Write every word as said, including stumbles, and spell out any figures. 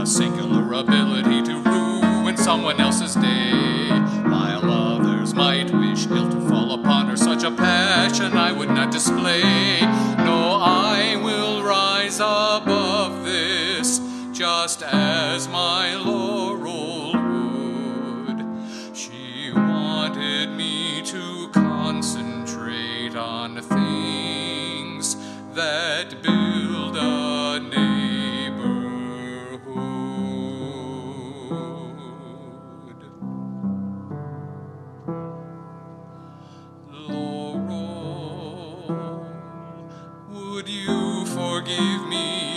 singular ability to ruin someone else's day, while others might wish ill to fall upon her. Such a passion I would not display. No, I will rise above this, just as my laurel would. She wanted me to concentrate on things that build a neighborhood. Laurel, would you forgive me